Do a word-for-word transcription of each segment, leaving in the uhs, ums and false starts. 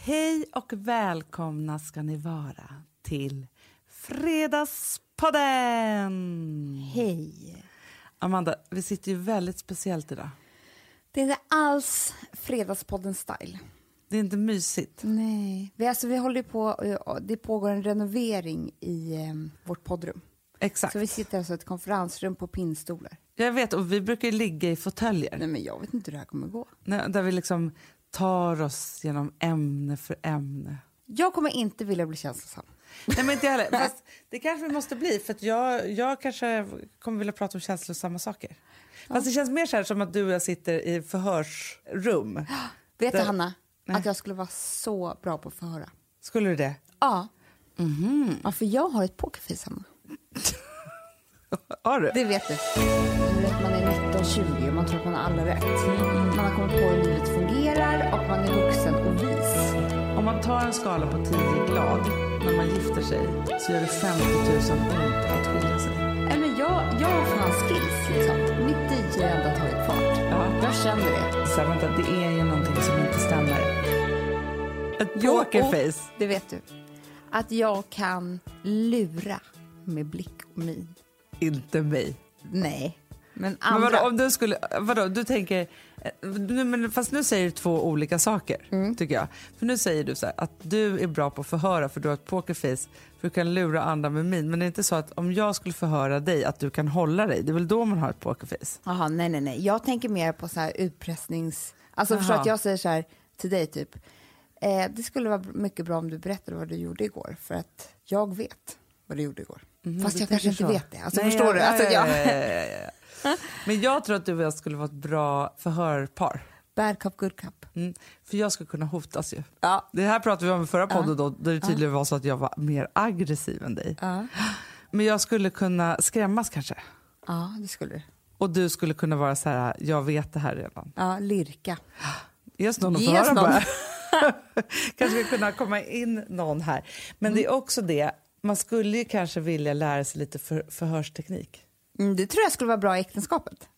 Hej och välkomna ska ni vara till Fredagspodden! Hej! Amanda, vi sitter ju väldigt speciellt idag. Det är inte alls Fredagspodden-style. Det är inte mysigt. Nej, vi, alltså, vi håller på, det pågår en renovering i eh, vårt poddrum. Exakt. Så vi sitter alltså i ett konferensrum på pinnstolar. Jag vet, och vi brukar ju ligga i fåtöljer. Nej, men jag vet inte hur det här kommer gå. Nej, där vi liksom tar oss genom ämne för ämne. Jag kommer inte vilja bli känslosam. Nej, men inte heller. Fast det kanske vi måste bli, för att jag, jag kanske kommer vilja prata om känslosamma saker. Ja. Fast det känns mer så här som att du och jag sitter i förhörsrum. Vet du, där... Hanna, Nej. att jag skulle vara så bra på att förhöra. Skulle du det? Ja. Mm-hmm. Ja, för jag har ett pokerface, Hanna. Har du? Det vet du. Du vet, man är nitton tjugo och man tror att man har alla rätt. Man har kommit på hur livet fungerar och man är vuxen och vis. Om man tar en skala på tio glad när man gifter sig så gör det femtio tusen ont att skilja sig. Nej, men jag, jag har fan skills liksom. Mitt D J har ändå tagit fart. Ja. Jag känner det. Så vänta, det är ju någonting som inte stämmer. Ett pokerface. Jo, det vet du. Att jag kan lura med blick och min. Inte mig. Nej, men andra. Men vadå, om du skulle, vadå, du tänker, nu, men fast nu säger du två olika saker, mm. tycker jag. För nu säger du så här, att du är bra på att förhöra för du har ett pokerface, för du kan lura andra med min. Men det är inte så att om jag skulle förhöra dig att du kan hålla dig, det är väl då man har ett pokerface? Jaha, nej, nej, nej. Jag tänker mer på så här utpressnings... Alltså Aha. förstå att jag säger så här till dig typ, eh, det skulle vara mycket bra om du berättade vad du gjorde igår, för att jag vet vad du gjorde igår. Mm, fast jag kanske inte så. vet det. Alltså, nej, förstår ja, du? Alltså, ja, jag... ja, ja, ja. Men jag tror att du och jag skulle vara ett bra förhörpar. Bad cup, good cup. Mm, för jag skulle kunna hotas ju. Ja. Det här pratade vi om i förra podden, ja. då, där det tydligen ja. var så att jag var mer aggressiv än dig. Ja. Men jag skulle kunna skrämmas kanske. Ja, det skulle du. Och du skulle kunna vara så här, jag vet det här redan. Ja, lirka. Ge någon att förhöra bara. Kanske kunna komma in någon här. Men mm. det är också det, man skulle ju kanske vilja lära sig lite för, förhörsteknik. Mm, det tror jag skulle vara bra i äktenskapet.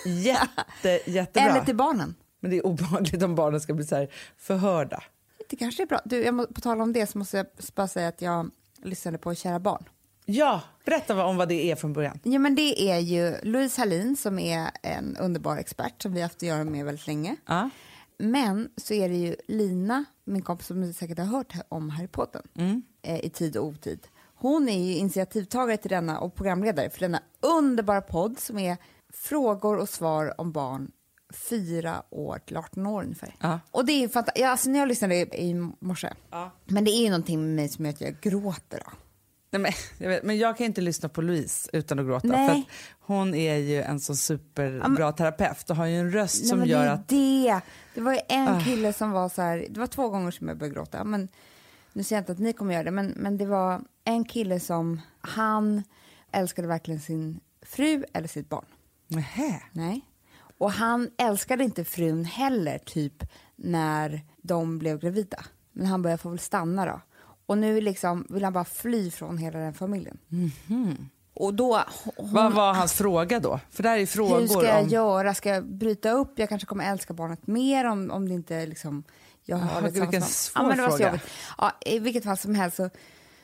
Jätte, jättebra. Eller till barnen. Men det är obehagligt om barnen ska bli så här förhörda. Det kanske är bra. Du, jag må, på tal om det så måste jag bara säga att jag lyssnade på Kära barn. Ja, berätta om vad det är från början. Ja, men det är ju Louise Hallin som är en underbar expert som vi har haft att göra med väldigt länge. Ja. Men så är det ju Lina, min kompis som ni säkert har hört om Harry Potter, mm. eh, i tid och otid. Hon är ju initiativtagare till denna och programledare för denna underbara podd som är frågor och svar om barn fyra år till arton år ungefär. Ja. Och det är ju fantastiskt. Ja, alltså när jag lyssnade i morse. Ja. Men det är ju någonting med mig som gör att jag gråter då. Nej, men, jag vet, men jag kan inte lyssna på Louise utan att gråta. Nej. För att hon är ju en så superbra ja, terapeut och har ju en röst nej, som men gör det att... Det. det var ju en uh. kille som var så här, det var två gånger som jag började gråta, men nu ser jag inte att ni kommer göra det, men, men det var en kille som, han älskade verkligen sin fru eller sitt barn. Nähä. Nej. Och han älskade inte frun heller, typ när de blev gravida. Men han började få väl stanna då. Och nu liksom vill han bara fly från hela den familjen. Mm-hmm. Och då... Hon, vad var hans fråga då? För det här är frågor hur ska jag om... göra? Ska jag bryta upp? Jag kanske kommer älska barnet mer om, om det inte liksom... Jag har Aha, det vilken svår ja, men det var fråga. Så ja, i vilket fall som helst så...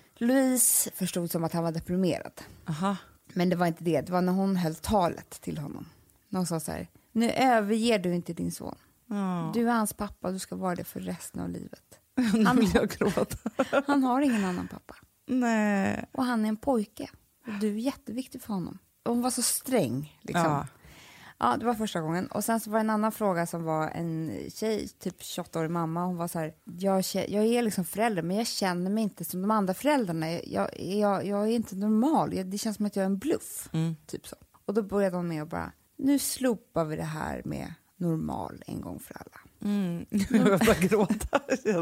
Louise förstod som att han var deprimerad. Aha. Men det var inte det. Det var när hon höll talet till honom. När hon sa så här: nu överger du inte din son. Oh. Du är hans pappa och du ska vara det för resten av livet. Han, vill jag gråta. Han har ingen annan pappa. Nej. Och han är en pojke. Och du är jätteviktig för honom. Och hon var så sträng. Liksom. Ja. Ja, det var första gången. Och sen så var det en annan fråga som var en tjej, typ tjugoåtta-årig mamma. Hon var så här, jag, jag är liksom förälder men jag känner mig inte som de andra föräldrarna. Jag, jag, jag är inte normal. Jag, det känns som att jag är en bluff. Mm. Typ så. Och då började hon med att bara, nu slopar vi det här med normal en gång för alla. Mm. Jag bara gråta.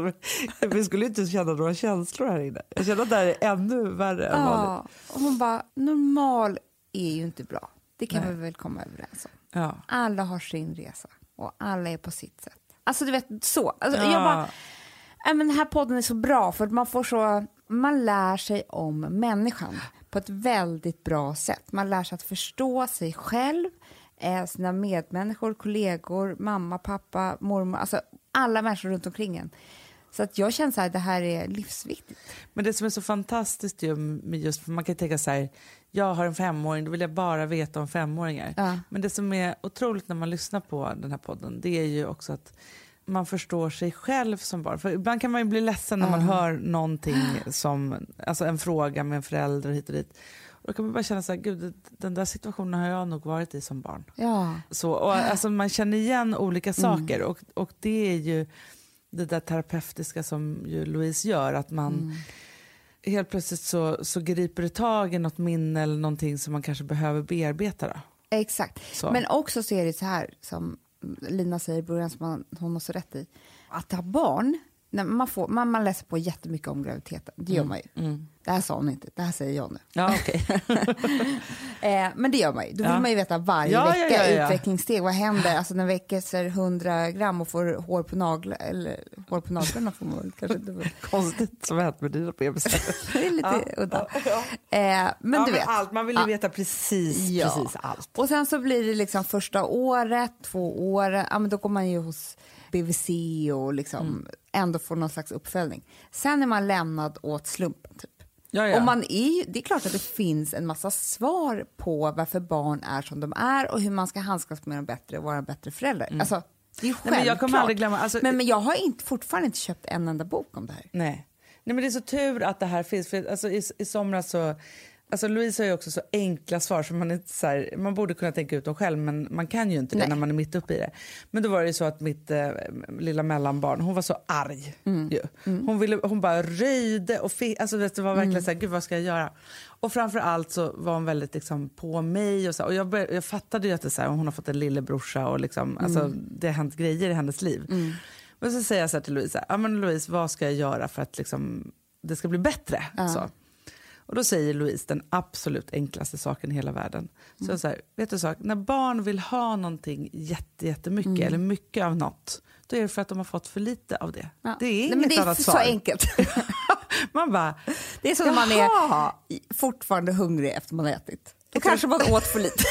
Vi skulle inte känna några känslor här inne. Jag känner att det här är ännu värre än ja, vanligt. Och hon bara, normal är ju inte bra. Det kan Nej. vi väl komma överens om. Ja. Alla har sin resa och alla är på sitt sätt. Alltså du vet så. Alltså, ja. jag bara, äh, men den här podden är så bra för att man får så, man lär sig om människan på ett väldigt bra sätt. Man lär sig att förstå sig själv, eh, sina medmänniskor, kollegor, mamma, pappa, mormor, alltså alla människor runt omkring en. Så att jag känner så här, det här är livsviktigt. Men det som är så fantastiskt ju med just, för man kan tänka så här, jag har en femåring, då vill jag bara veta om femåringar. Ja. Men det som är otroligt när man lyssnar på den här podden, det är ju också att man förstår sig själv som barn. För ibland kan man ju bli ledsen när man uh. hör någonting som, alltså en fråga med en förälder hit och dit. Och då kan man bara känna så här, gud, den där situationen har jag nog varit i som barn. Ja. Så, och alltså man känner igen olika saker mm. och, och det är ju det där terapeutiska som ju Louise gör, att man mm. helt plötsligt så, så griper det tag i något minne eller någonting som man kanske behöver bearbeta då. Exakt, så. Men också så är det så här som Lina säger i början, som man, hon har så rätt i, att ha barn, när man, får, man, man läser på jättemycket om graviditeten, det gör mm. man ju. Mm. Det här sa hon inte, det här säger jag nu. Ja, okay. eh, men det gör man ju, då vill ja. man ju veta varje ja, vecka ja, ja, ja. utvecklingssteg, vad händer, alltså när väcker hundra gram och får hår på naglar, eller hår på naglarna får man kanske inte. Konstigt som hänt med dina bebisar. Det är lite ja. udda. Ja, ja. Eh, men ja, du men vet. Allt, man vill ju ja. veta precis, ja. precis allt. Och sen så blir det liksom första året, två år, ja men då går man ju hos B V C och liksom mm. ändå får någon slags uppföljning. Sen är man lämnad åt slumpen typ. Ja, ja. Och man är ju, det är klart att det finns en massa svar på varför barn är som de är och hur man ska handskas med dem bättre och vara en bättre förälder. Mm. Alltså, det är ju självklart. Nej, men jag kommer aldrig glömma, alltså, men, men jag har inte, fortfarande inte köpt en enda bok om det här. Nej, Nej men det är så tur att det här finns. För alltså, i, i somras så... Alltså Louise har ju också så enkla svar som man inte så här, man borde kunna tänka ut dem själv, men man kan ju inte det. Nej. När man är mitt uppe i det. Men då var det ju så att mitt eh, lilla mellanbarn, hon var så arg mm. ju. Mm. Hon ville, hon bara röjde och fick, alltså det var verkligen mm. så här, gud vad ska jag göra? Och framförallt så var hon väldigt liksom på mig och så, och jag, började, jag fattade ju att det så här, hon har fått en lillebrorsa och liksom, mm. alltså det har hänt grejer i hennes liv. Mm. Men så säger jag så här till Louise, ja men Louise, vad ska jag göra för att liksom det ska bli bättre? Ja. Så. Och då säger Louise den absolut enklaste saken i hela världen. Så mm. så här, vet du sak, när barn vill ha någonting jätte, jättemycket mm. eller mycket av något, då är det för att de har fått för lite av det. Ja. Det är inget Nej, men det är annat så svar. enkelt. Man bara, det är som när man är fortfarande hungrig efter man har ätit. Då kanske man åt för lite.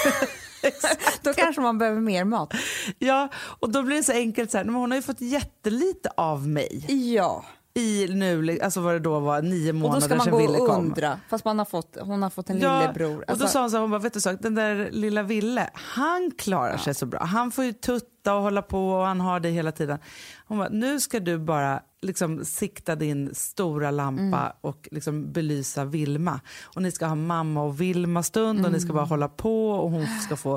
Då kanske man behöver mer mat. Ja, och då blir det så enkelt så här, men hon har ju fått jättelite av mig. Ja. I nu, alltså vad det då var, nio månader sedan Ville kom. Och då ska man gå och kom. undra, fast man har fått, hon har fått en ja, lillebror. Alltså. Och då sa hon så här, hon bara, vet du så, den där lilla Ville, han klarar ja. sig så bra. Han får ju tutta och hålla på och han har det hela tiden. Hon bara, nu ska du bara liksom sikta din stora lampa mm. och liksom belysa Vilma. Och ni ska ha mamma och Vilma stund mm. och ni ska bara hålla på och hon ska få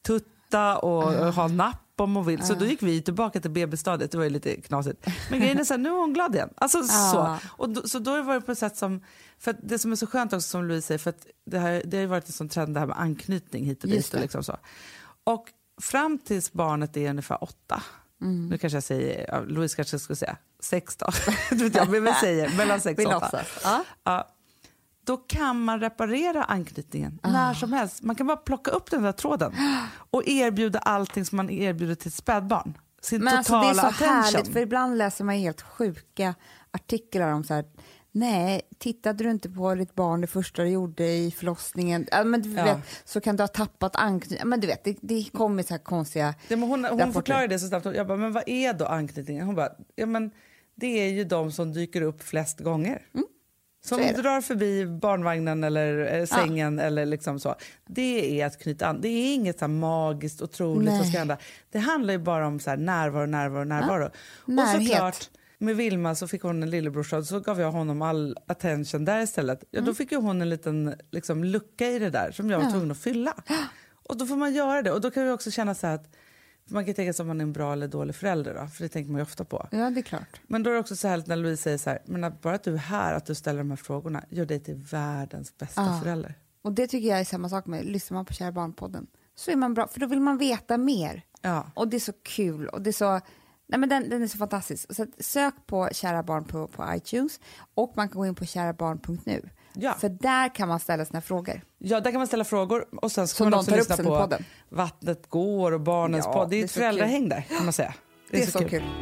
tutta och mm. ha napp om hon vill. Så då gick vi tillbaka till B B-stadiet. Det var ju lite knasigt. Men grejen är så här, nu är hon glad igen. Alltså så. Och då, så då var det på ett sätt som, för att det som är så skönt också som Louise säger, för att det, här, det har ju varit en sån trend det här med anknytning hit och dit och liksom så. Och fram tills barnet är ungefär åtta. Mm. Nu kanske jag säger, ja, Louise kanske skulle säga sex då. Du vet jag, men vi säger mellan sex och åtta. Ja. Ja. Då kan man reparera anknytningen ah. när som helst. Man kan bara plocka upp den där tråden och erbjuda allting som man erbjuder till ett spädbarn. Sin Men totala alltså det är så attention. Härligt, för ibland läser man helt sjuka artiklar om så här, nej, tittade du inte på ditt barn det första du gjorde i förlossningen? Ja, men du ja. vet, så kan du ha tappat anknytning. Men du vet, det, det kommer så här konstiga... Ja, men hon hon förklarar det så snabbt. Jag bara, men vad är då anknytningen? Hon bara, ja men det är ju de som dyker upp flest gånger. Mm. Som drar förbi barnvagnen eller eh, sängen ja. eller liksom så. Det är att knyta an. Det är inget så här magiskt, otroligt Nej. som ska hända. Det handlar ju bara om så här närvaro, närvaro, närvaro. Ja. Och såklart, med Vilma så fick hon en lillebrorsa, så gav jag honom all attention där istället. Ja, mm. Då fick ju hon en liten liksom, lucka i det där som jag var ja. tvungen att fylla. Och då får man göra det. Och då kan vi också känna så här att man kan tänka sig om man är en bra eller dålig förälder då, för det tänker man ju ofta på. Ja, det är klart. Men då är det också så härligt när Louise säger så här, men att bara att du är här, att du ställer de här frågorna, gör dig till världens bästa ja. förälder. Och det tycker jag är samma sak med, lyssnar man på Kära barnpodden så är man bra, för då vill man veta mer. Ja. Och det är så kul, och det är så, nej men den, den är så fantastisk. Så att sök på Kära barn på, på iTunes, och man kan gå in på kära barn punkt nu. Ja. För där kan man ställa sina frågor. Ja, där kan man ställa frågor. Och sen ska man också lyssna på podden. Vattnet går och barnens ja, podd. Det är ett föräldrahäng där, kan man säga. Det är, det är så, så kul. kul.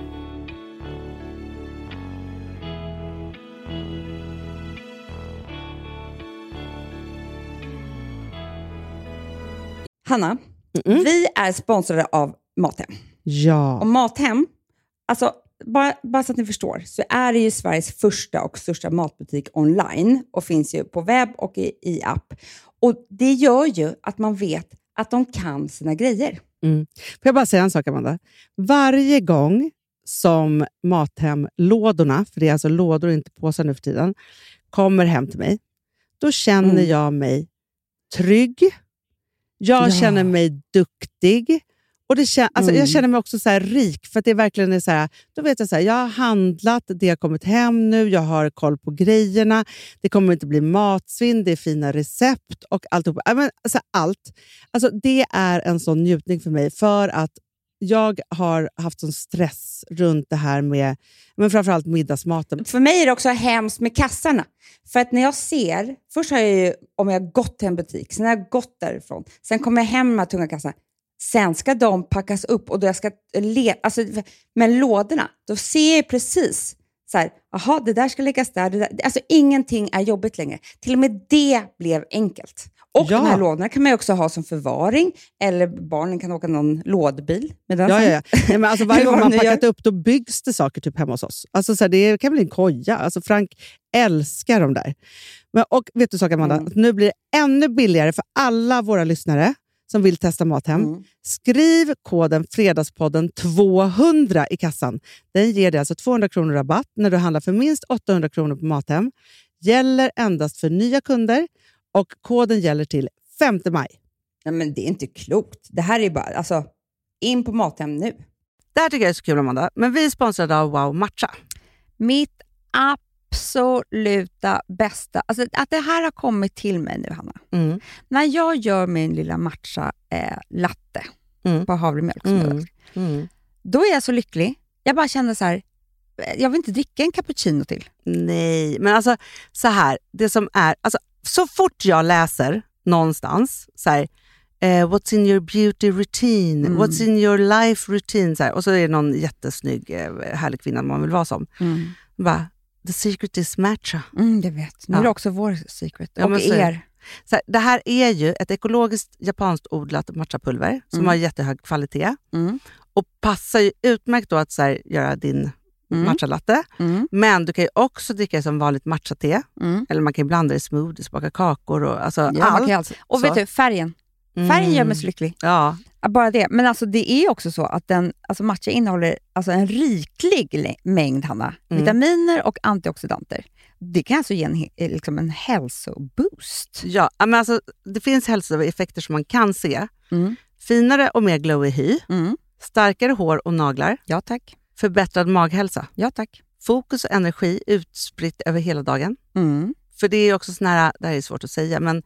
Hanna, mm-mm. vi är sponsrade av Mathem. Ja. Och Mathem, alltså bara, bara så att ni förstår, så är det ju Sveriges första och största matbutik online och finns ju på webb och i, i app. Och det gör ju att man vet att de kan sina grejer. Mm. Får jag bara säga en sak, Amanda? Varje gång som Mathem-lådorna, för det är alltså lådor och inte påsar nu för tiden, kommer hem till mig, då känner mm. jag mig trygg. Jag ja. känner mig duktig. Och det kän- alltså, mm. jag känner mig också så här rik, för att det verkligen är så här, då vet jag så här, jag har handlat, det har kommit hem nu, jag har koll på grejerna, det kommer inte bli matsvinn, det är fina recept och alltihop. Alltså, allt. Alltså, det är en sån njutning för mig, för att jag har haft sån stress runt det här med, men framförallt middagsmaten. För mig är det också hemskt med kassarna. För att när jag ser, först har jag ju, om jag har gått till en butik, sen har jag gått därifrån, sen kommer jag hem med tunga kassar. Sen ska de packas upp och då jag ska le- alltså, med lådorna, då ser jag precis så här, aha, det där ska läggas där, det där. Alltså ingenting är jobbigt längre. Till och med det blev enkelt. Och ja. de här lådorna kan man ju också ha som förvaring, eller barnen kan åka någon lådbil med den. Ja, ja, ja. Nej, men alltså, varje gång man packat upp, då byggs det saker typ hemma hos oss. Alltså, så här, det kan bli en koja. Alltså, Frank älskar de där. Men, och vet du sak, Amanda? Mm. Nu blir det ännu billigare för alla våra lyssnare som vill testa Mathem. Mm. Skriv koden Fredagspodden tvåhundra i kassan. Den ger dig alltså tvåhundra kronor rabatt när du handlar för minst åttahundra kronor på Mathem. Gäller endast för nya kunder och koden gäller till femte maj. Nej, men det är inte klokt. Det här är bara, alltså, in på Mathem nu. Det här tycker jag är så kul, Amanda. Men vi är sponsrade av Wow Matcha. Mitt absoluta bästa. Alltså att det här har kommit till mig nu, Hanna. Mm. När jag gör min lilla matcha eh, latte mm. på havremjölk som mm. mm. då är jag så lycklig. Jag bara känner så här, jag vill inte dricka en cappuccino till. Nej, men alltså så här, det som är, alltså så fort jag läser någonstans så här, eh, what's in your beauty routine, mm. what's in your life routine, så här, och så är det någon jättesnygg eh, härlig kvinna man vill vara som. Mm. Bara, the secret is matcha. Mm, det vet. Nu ja. är det också vår secret. Ja, och så, er. Så här, det här är ju ett ekologiskt japanskt odlat matchapulver som mm. har jättehög kvalitet. Mm. Och passar ju utmärkt då att så här, göra din mm. matchalatte. Mm. Men du kan ju också dricka det som vanligt matchate. Mm. Eller man kan ju blanda det i smoothies, baka kakor och alltså ja, allt. Alltså. Och så. Vet du, färgen. Färgen mm. gör mig så lycklig. Ja. Bara det. Men alltså det är också så att den, alltså matcha innehåller alltså en riklig mängd, Hanna, mm. vitaminer och antioxidanter. Det kan alltså ge en, liksom en hälsoboost. Ja, men alltså det finns hälsoeffekter som man kan se. Mm. Finare och mer glowy hy. Mm. Starkare hår och naglar. Ja, tack. Förbättrad maghälsa. Ja, tack. Fokus och energi utspritt över hela dagen. Mm. För det är också sån här, det här är svårt att säga, men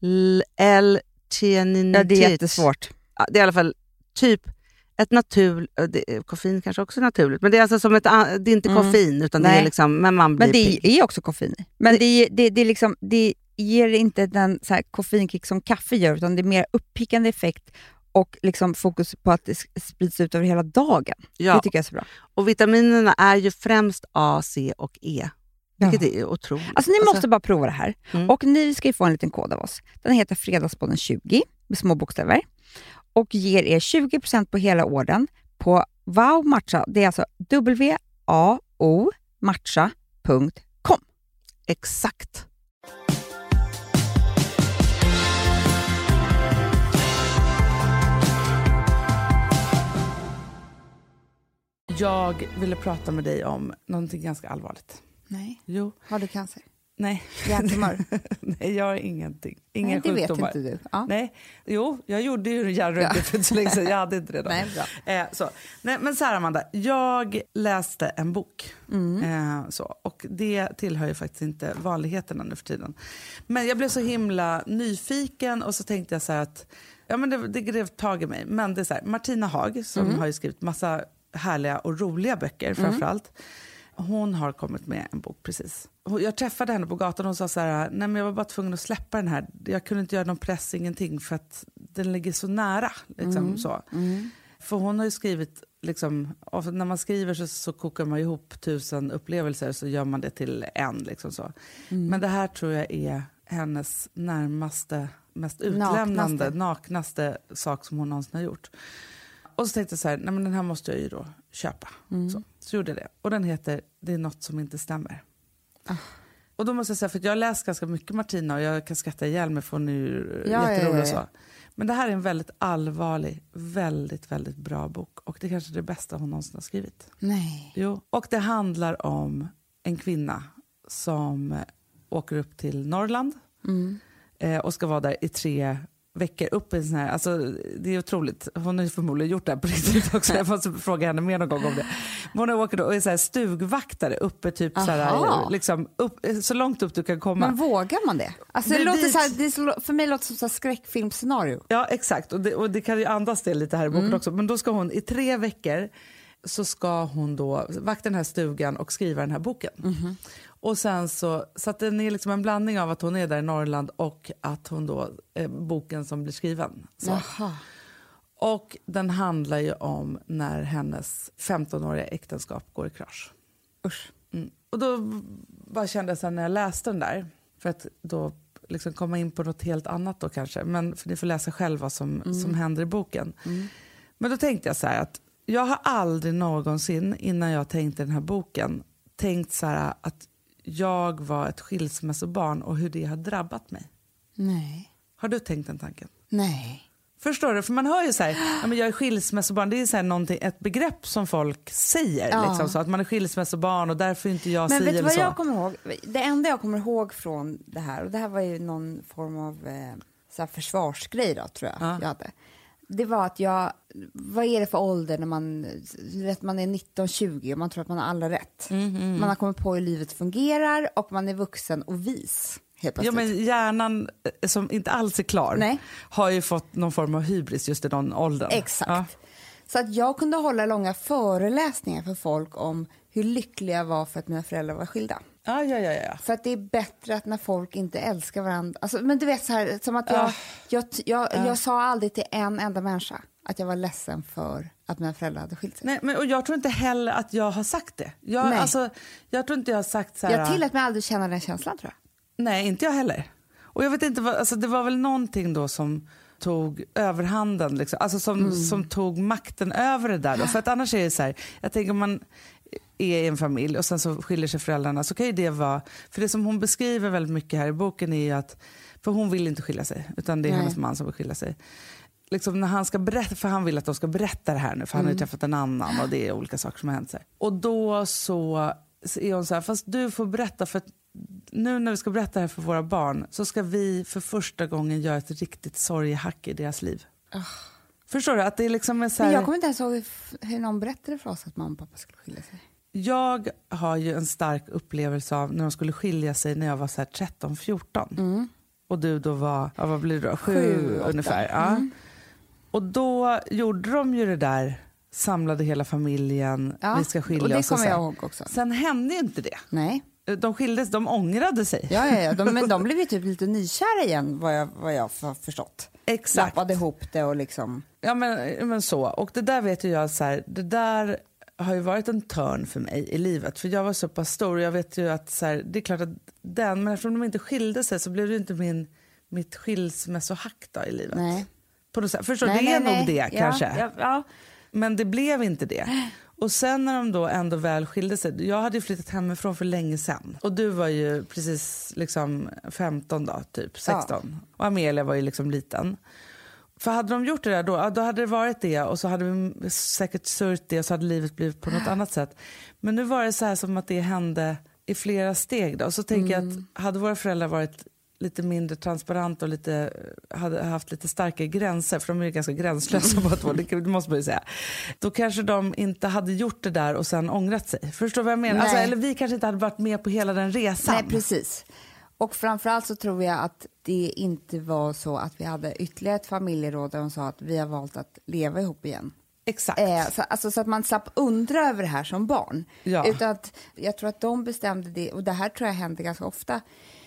L-theaninet. Ja, det är jättesvårt. Ja, det är i alla fall typ ett naturligt, koffein kanske också är naturligt, men det är alltså som ett, det är inte mm. koffein utan Nej. det är liksom, men man blir Men det pigg. är också koffein. Men det, det, det, är liksom, det ger inte den så här koffeinkick som kaffe gör, utan det är mer uppickande effekt och liksom fokus på att det sprids ut över hela dagen. Ja. Det tycker jag är så bra. Och vitaminerna är ju främst A, C och E. Vilket ja. är otroligt. Alltså ni alltså, måste bara prova det här. Mm. Och ni ska ju få en liten kod av oss. Den heter Fredagspodden tjugo med små bokstäver. Och ger er tjugo procent på hela orden på Wow Matcha. Det är alltså W A O matcha punkt com. Exakt. Jag ville prata med dig om någonting ganska allvarligt. Nej. Jo. Har du cancer? Nej. Hjärntumör? Nej, jag har ingenting. Inga Nej, det sjukdomar. vet inte du. Ja. Nej. Jo, jag gjorde ju hjärnröntgen ja. för så länge sedan. Jag hade inte det då. Nej, bra. Eh, så. Nej, men så här, Amanda. Jag läste en bok. Mm. Eh, så. Och det tillhör ju faktiskt inte vanligheterna nu för tiden. Men jag blev så himla nyfiken och så tänkte jag så här att ja, men det, det grev tag i mig. Men det är så här, Martina Haag som mm. har ju skrivit massa härliga och roliga böcker mm. framförallt. Hon har kommit med en bok precis. Jag träffade henne på gatan och hon sa så här, nej men jag var bara tvungen att släppa den här. Jag kunde inte göra någon press, ingenting, för att den ligger så nära. Liksom, mm. så. Mm. För hon har ju skrivit, liksom, när man skriver så, så kokar man ihop tusen upplevelser så gör man det till en. Liksom så. Mm. Men det här tror jag är hennes närmaste, mest utlämnande, naknaste, naknaste sak som hon någonsin har gjort. och så tänkte jag så här, nej men den här måste jag ju då köpa. Mm. Så, så gjorde jag det. Och den heter Det är något som inte stämmer. Ah. Och då måste jag säga, för jag har läst ganska mycket Martina och jag kan skratta ihjäl mig för hon är ju ja, jätterolig och så. Men det här är en väldigt allvarlig, väldigt, väldigt bra bok. Och det är kanske det bästa hon någonsin har skrivit. Nej. Jo. Och det handlar om en kvinna som åker upp till Norrland. Mm. Eh, och ska vara där i tre veckor upp i en sån här, alltså det är otroligt, hon har ju förmodligen gjort det här på riktigt också, jag måste fråga henne mer någon gång om det. Men hon åker då och är så här stugvaktare uppe typ så, här, liksom upp, så långt upp du kan komma. Men vågar man det? Alltså det, det låter så här, det är, för mig låter det som så här skräckfilmscenario. Ja exakt, och det, och det kan ju andas det lite här i boken mm. också, men då ska hon i tre veckor så ska hon då vakta den här stugan och skriva den här boken. Mm-hmm. Och sen så, så att den är liksom en blandning av att hon är där i Norrland och att hon då, är boken som blir skriven. Så. Jaha. Och den handlar ju om när hennes femtonåriga äktenskap går i krasch. Usch. Mm. Och då bara kände jag sen när jag läste den där, för att då liksom komma in på något helt annat då kanske, men för ni får läsa själva vad som, mm. som händer i boken. Mm. Men då tänkte jag så här att jag har aldrig någonsin innan jag tänkte den här boken tänkt så här att jag var ett skilsmässobarn och hur det har drabbat mig. Nej. Har du tänkt den tanken? Nej. Förstår du? För man hör ju så här, ja, men jag är skilsmässobarn, det är så här någonting, ett begrepp som folk säger. Ja. Liksom, så att man är skilsmässobarn och därför inte jag men säger vet du vad så. jag kommer ihåg? Det enda jag kommer ihåg från det här, och det här var ju någon form av eh, så här försvarsgrej då, tror jag, ja. jag hade. Det var att jag, vad är det för ålder när man, vet, man är nitton tjugo och man tror att man har alla rätt. Mm, mm, mm. Man har kommit på hur livet fungerar och man är vuxen och vis. Ja, men hjärnan som inte alls är klar Nej. har ju fått någon form av hybris just i den åldern. Exakt. Ja. Så att jag kunde hålla långa föreläsningar för folk om hur lyckliga jag var för att mina föräldrar var skilda. Ja, ja, ja, ja. För att det är bättre att när folk inte älskar varandra. Alltså, men du vet så här, som att jag, uh. jag, jag, jag, uh. jag sa aldrig till en enda människa att jag var ledsen för att mina föräldrar hade skilt sig. Nej, men, och jag tror inte heller att jag har sagt det. Jag, Nej. Alltså, jag tror inte jag har sagt så här. Jag tillät mig aldrig känna den känslan, tror jag. Nej, inte jag heller. Och jag vet inte, vad, alltså, det var väl någonting då som tog överhanden, liksom. Alltså som, mm. som tog makten över det där. Då. För att annars är det så här, jag tänker om man är i en familj och sen så skiljer sig föräldrarna, så kan ju det vara, för det som hon beskriver väldigt mycket här i boken är ju att, för hon vill inte skilja sig, utan det är Nej. hennes man som vill skilja sig. Liksom när han ska berätta, för han vill att de ska berätta det här nu, för han mm. har ju träffat en annan och det är olika saker som har hänt sig. Och då så, så är hon så här, fast du får berätta, för att nu när vi ska berätta det här för våra barn så ska vi för första gången göra ett riktigt sorgehack i deras liv. Oh. Förstår du? Att det är liksom är så här... Men jag kommer inte ens ihåg hur någon berättade för oss att mamma och pappa skulle skilja sig. Jag har ju en stark upplevelse av när de skulle skilja sig när jag var så här tretton fjorton. Mm. Och du då var, ja, vad blir det då? Sju, Sju ungefär. Ja. Mm. Och då gjorde de ju det där, samlade hela familjen, ja, vi ska skilja och det oss. Kommer jag ihåg också. Sen hände ju inte det. Nej. De skildes, de ångrade sig. Ja, ja, ja. De, men de blev ju typ lite nykära igen, vad jag, vad jag har förstått. Exakt. Lappade ihop det och liksom... Ja, men, men så. Och det där vet ju jag så här, det där har ju varit en törn för mig i livet. För jag var så pass stor och jag vet ju att så här, det är klart att den, men eftersom de inte skilde sig så blev det inte min, mitt skilsmässohack då i livet. Nej. På något sätt. Förstår, nej, det är nej, nog nej. det ja, kanske. Ja, ja. Men det blev inte det. Och sen när de då ändå väl skilde sig, jag hade ju flyttat hemifrån för länge sedan. Och du var ju precis liksom femton då, typ sexton. Ja. Och Amelia var ju liksom liten. För hade de gjort det där då, då hade det varit det. Och så hade vi säkert sörjt det och så hade livet blivit på något annat sätt. Men nu var det så här som att det hände i flera steg då. Och så tänker mm. jag att hade våra föräldrar varit lite mindre transparent och lite, hade haft lite starkare gränser, för de är ju ganska gränslösa på två, det måste man ju säga. Då kanske de inte hade gjort det där och sen ångrat sig. Förstår du vad jag menar? Alltså, eller vi kanske inte hade varit med på hela den resan. Nej, precis. Och framförallt så tror jag att det inte var så att vi hade ytterligare ett familjeråd där de sa att vi har valt att leva ihop igen. Exakt. Eh, så, alltså, så att man slapp undra över det här som barn. Ja. Utan att, jag tror att de bestämde det, och det här tror jag händer ganska ofta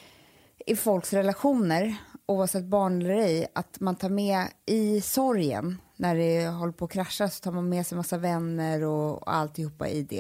i folks relationer, oavsett barn eller ej, att man tar med i sorgen när det håller på att krascha, så tar man med sig massa vänner och, och alltihopa i det.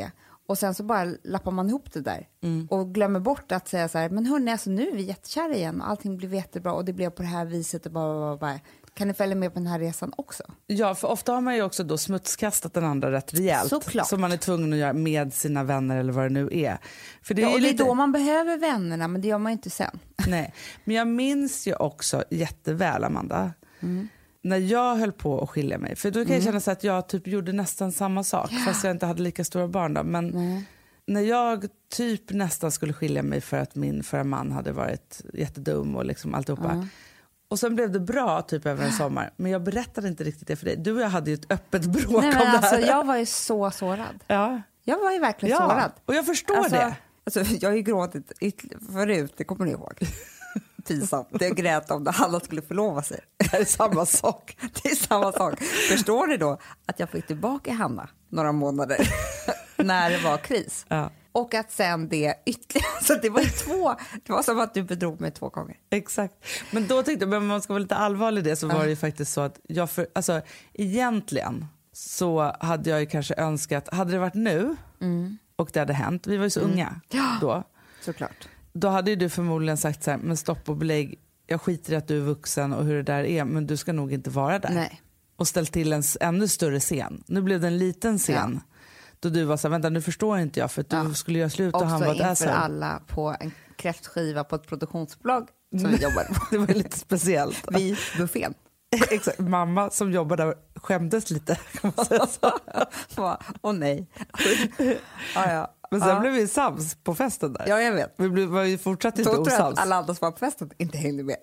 Och sen så bara lappar man ihop det där. Mm. Och glömmer bort att säga så här, men hörni, alltså nu är vi jättekära igen. Och allting blev jättebra och det blev på det här viset. Och bara, bara, bara. Kan ni följa med på den här resan också? Ja, för ofta har man ju också då smutskastat den andra rätt rejält. Såklart. Som man är tvungen att göra med sina vänner eller vad det nu är. För det är, Ja, och ju det är lite... då man behöver vännerna, men det gör man ju inte sen. Nej, men jag minns ju också jätteväl, Amanda. Mm. När jag höll på att skilja mig. För då kan jag känna så att jag typ gjorde nästan samma sak. Ja. Fast jag inte hade lika stora barn då. Men mm. när jag typ nästan skulle skilja mig för att min förra man hade varit jättedum och liksom alltihopa. Mm. Och sen blev det bra typ över en sommar. Men jag berättade inte riktigt det för dig. Du och jag hade ju ett öppet bråk. Nej, men om det alltså, här. jag var ju så sårad. Ja. Jag var ju verkligen ja. sårad. Och jag förstår alltså, det. Alltså, jag har ju gråtit förut, det kommer ni ihåg. Pinsamt. Det grät om det alla skulle förlova sig. Det är samma sak. Det är samma sak. Förstår du då att jag fick tillbaka Hanna några månader när det var kris? Ja. Och att sen det ytterligare, så det var ju två, det var som att du bedrog mig två gånger. Exakt. Men då tänkte jag, men man ska vara lite allvarlig i det, så var det ju faktiskt så att jag, för, alltså egentligen så hade jag ju kanske önskat, hade det varit nu mm. och det hade hänt, vi var ju så mm. unga då. Såklart. Då hade ju du förmodligen sagt så här, men stopp och belägg, jag skiter i att du är vuxen och hur det där är, men du ska nog inte vara där. Nej. Och ställ till en ännu större scen. Nu blev det en liten scen. Ja. Då du var så här, vänta nu förstår inte jag för att du ja. skulle göra slut och också han var ett inför asshole. alla på en kräftskiva på ett produktionsbolag som vi jobbade på. Det var lite speciellt. Vid buffén. Exakt. Mamma som jobbade där skämdes lite, kan man säga så. Åh oh, nej. Ja, ja. Men sen ja. blev vi sams på festen där. Ja, jag vet. Vi blev, var ju fortsatt inte osams. Då tror jag att alla andra som var på festen inte hängde med.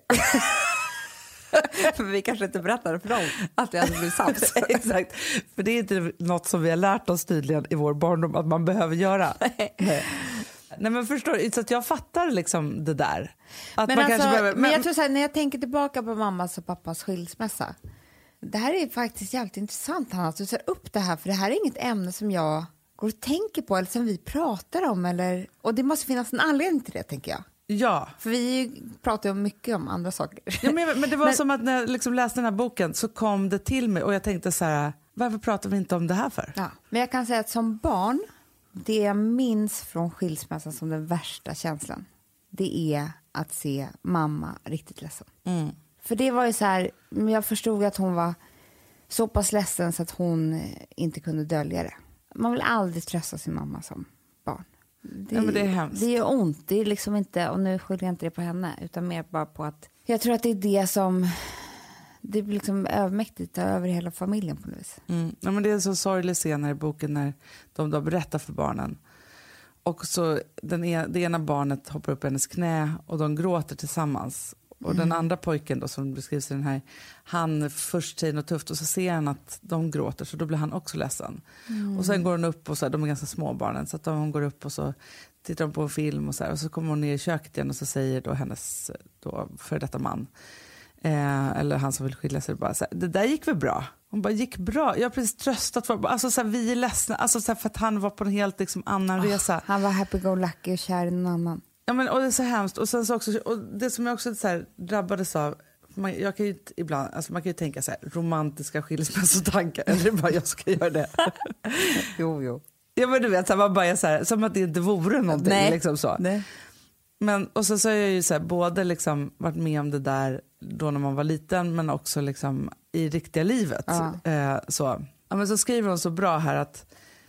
För vi kanske inte berättade för dem att vi hade blivit sams. Exakt. För det är inte något som vi har lärt oss tydligen i vår barndom att man behöver göra. Nej. Nej. Nej, men förstår, så att jag fattar liksom det där. Att men, man alltså, kanske behöver, men... men jag tror så här, när jag tänker tillbaka på mammas och pappas skilsmässa. Det här är faktiskt jävligt intressant, Hanna, att du tar upp det här. För det här är inget ämne som jag går och tänker på eller som vi pratar om. Eller, och det måste finnas en anledning till det, tänker jag. Ja. För vi pratar ju mycket om andra saker. Ja, men, men det var men, som att när jag liksom läste den här boken så kom det till mig och jag tänkte så här, varför pratar vi inte om det här för? Ja. Men jag kan säga att som barn, det jag minns från skilsmässan som den värsta känslan, det är att se mamma riktigt ledsen. Mm. För det var ju så här, jag förstod att hon var så pass ledsen så att hon inte kunde dölja det. Man vill aldrig trösta sin mamma som barn. Det, ja, men det är hemskt. Det är ont, det är liksom inte, och nu skyller jag inte det på henne, utan mer bara på att jag tror att det är det som, det blir liksom övermäktigt över hela familjen på något vis. Mm. Ja, men det är en så sorglig scen i boken när de då berättar för barnen. Och så den e- det ena barnet hoppar upp i hennes knä och de gråter tillsammans. Och mm. den andra pojken då, som beskrivs i den här, han först säger något tufft och så ser han att de gråter, så då blir han också ledsen. Mm. Och sen går hon upp och så här, de är ganska små barnen, så att hon går upp och så tittar de på en film och så här, och så kommer hon ner i köket igen och så säger då hennes då för detta man eh, eller han som vill skilja sig bara så här, det där gick väl bra. Hon bara, gick bra. Jag har precis tröstat för, alltså så här, vi är ledsna, alltså så här, för att han var på en helt liksom annan oh, resa. Han var happy-go-lucky och kär i någon annan. Ja, men, och det är så hemskt. Och, sen så också, och det som jag också så här, drabbades av, man, jag kan ju ibland, alltså man kan ju tänka så här, romantiska skilsmässotankar, eller bara jag ska göra det. jo, jo. Ja, men du vet, så här, man bara är så här, som att det inte vore någonting. Nej. Liksom så. Nej. Men, och så, så har jag ju så här, både liksom varit med om det där då när man var liten, men också liksom i riktiga livet. Ja. Eh, så. Ja, men så skriver hon så bra här att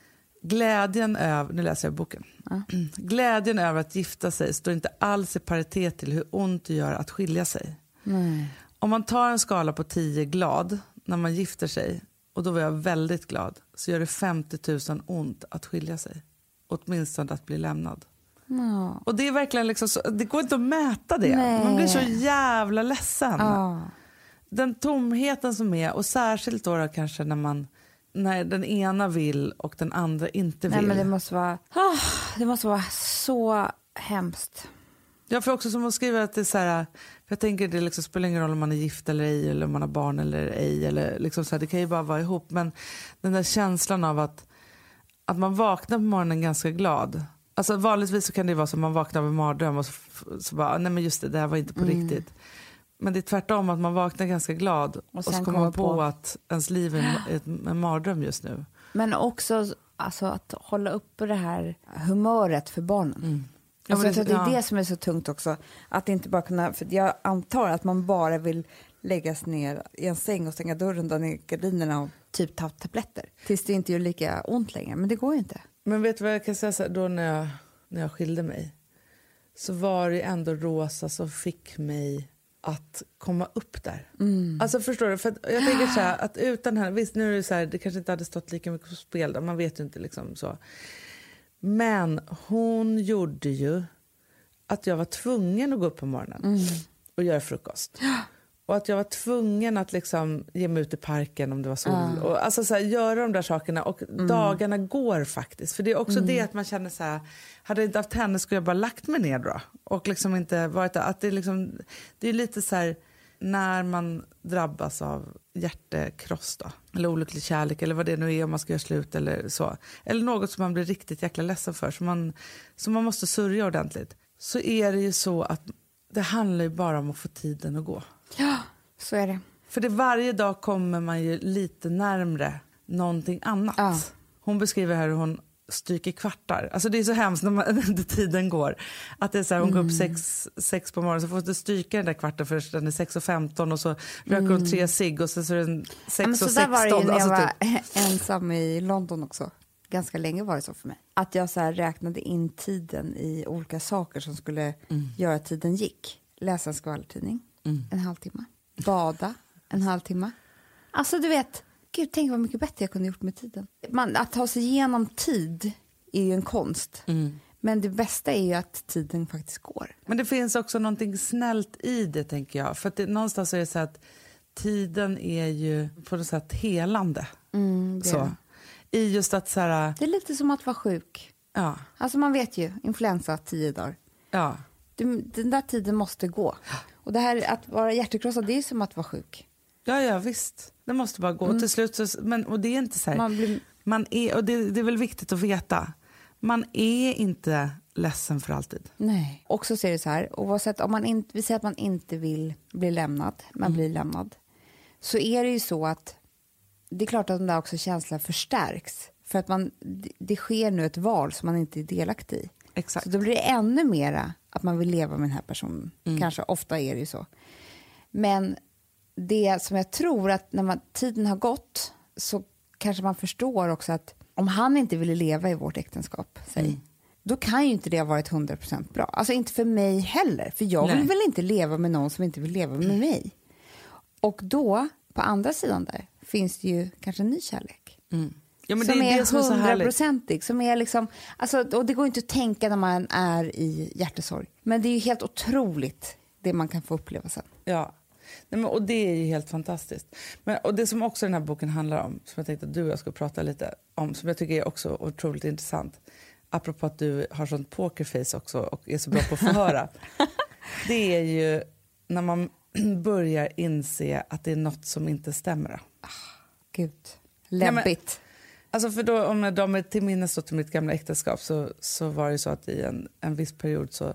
glädjen över, nu läser jag boken. Ja. Glädjen över att gifta sig står inte alls i paritet till hur ont det gör att skilja sig. Nej. Om man tar en skala på tio glad när man gifter sig, och då var jag väldigt glad, så gör det femtio tusen ont att skilja sig. Åtminstone att bli lämnad. Ja. Och det är verkligen liksom så, det går inte att mäta det. Nej. Man blir så jävla ledsen. Ja. Den tomheten som är, och särskilt då, då kanske när man när den ena vill och den andra inte vill. Nej, men det måste vara, oh, det måste vara så hemskt. Jag får också som att skriva att det är så här, för jag tänker det liksom spelar ingen roll om man är gift eller ej, eller om man har barn eller ej, eller liksom så här, det kan ju bara vara ihop, men den där känslan av att att man vaknar på morgonen ganska glad. Alltså vanligtvis så kan det vara som man vaknar av en mardröm och så, så bara, nej men just det, det här var inte på mm. riktigt. Men det är tvärtom, att man vaknar ganska glad och, och så kommer man på, på att ens liv är en, en mardröm just nu. Men också Alltså att hålla upp det här humöret för barnen. Mm. Ja, alltså, det, det, det är ja. det som är så tungt också. Att inte bara kunna, för jag antar att man bara vill läggas ner i en säng och stänga dörren, dra ner gardinerna och typ ta tabletter. Tills det inte gör lika ont längre. Men det går ju inte. Men vet du vad jag kan säga så här, då när jag, när jag skilde mig? Så var det ändå Rosa som fick mig att komma upp där. Mm. Alltså förstår du? För att jag tänker så här, att utan henne, visst nu är det så här, det kanske inte hade stått lika mycket på spel där, man vet ju inte liksom så. Men hon gjorde ju att jag var tvungen att gå upp på morgonen mm. och göra frukost. Och att jag var tvungen att liksom ge mig ut i parken om det var sol. Mm. Och alltså så här, göra de där sakerna. Och mm. dagarna går faktiskt. För det är också mm. det att man känner så här, hade jag inte haft henne skulle jag bara lagt mig ner då. Och liksom inte varit där. Att det, är liksom, det är lite så här, när man drabbas av hjärtekross då. Eller olycklig kärlek eller vad det nu är om man ska göra slut eller så. Eller något som man blir riktigt jäkla ledsen för. Som man, som man måste sörja ordentligt. Så är det ju så att det handlar ju bara om att få tiden att gå. Ja, så är det. För det varje dag kommer man ju lite närmre någonting annat. Ja. Hon beskriver här hur hon stryker kvartar. Alltså det är så hemskt när, man, när tiden går. Att det är så här, hon går upp mm. sex, sex på morgonen så får hon stryka den där kvarten först. Den är sex och femton och så röker mm. hon tre cigg och så, så är den sex ja, och sexton. Så där var det ju när jag var typ ensam i London också. Ganska länge var det så för mig. Att jag så här räknade in tiden i olika saker som skulle mm. göra att tiden gick. Läsa en skvallertidning. Mm. En halvtimme. Bada en halvtimme. Alltså du vet, gud tänk vad mycket bättre jag kunde gjort med tiden. Man, att ta sig igenom tid är ju en konst. Mm. Men det bästa är ju att tiden faktiskt går. Men det finns också någonting snällt i det tänker jag. För att det, någonstans är det så att tiden är ju på något sätt helande. Mm, det så. I just att så här, det är lite som att vara sjuk. Ja. Alltså man vet ju, influensa tio dagar. Ja. Den där tiden måste gå. Och det här att vara hjärtekrossad, det är som att vara sjuk. Ja, ja visst. Det måste bara gå. Mm. Till slut så, men, och det är inte så här. Man blir... man är, och det, det är väl viktigt att veta. Man är inte ledsen för alltid. Nej. Och så ser det så här. Oavsett om man inte, vi säger att man inte vill bli lämnad. Man mm. blir lämnad. Så är det ju så att det är klart att den där också känslan förstärks. För att man, det, det sker nu ett val som man inte är delaktig i. Exakt. Så då blir det ännu mera att man vill leva med den här personen. Mm. Kanske, ofta är det ju så. Men det som jag tror att när man, tiden har gått så kanske man förstår också att om han inte ville leva i vårt äktenskap, säg, mm. då kan ju inte det ha varit hundra procent bra. Alltså inte för mig heller. För jag vill Nej. väl inte leva med någon som inte vill leva med mm. mig. Och då, på andra sidan där, finns det ju kanske en ny kärlek. Mm. Ja, men som det är, är hundraprocentig. Som är liksom, alltså, och det går inte att tänka när man är i hjärtesorg. Men det är ju helt otroligt det man kan få uppleva sen. Ja, Nej, men, och det är ju helt fantastiskt. Men, och det som också den här boken handlar om, som jag tänkte att du och jag ska prata lite om, som jag tycker är också otroligt intressant. Apropå att du har sånt pokerface också och är så bra på att förhöra. Det är ju när man börjar inse att det är något som inte stämmer. Ah, Gud, läbbigt. Alltså för då, om de är till minnes då till mitt gamla äktenskap så, så var det så att i en, en viss period så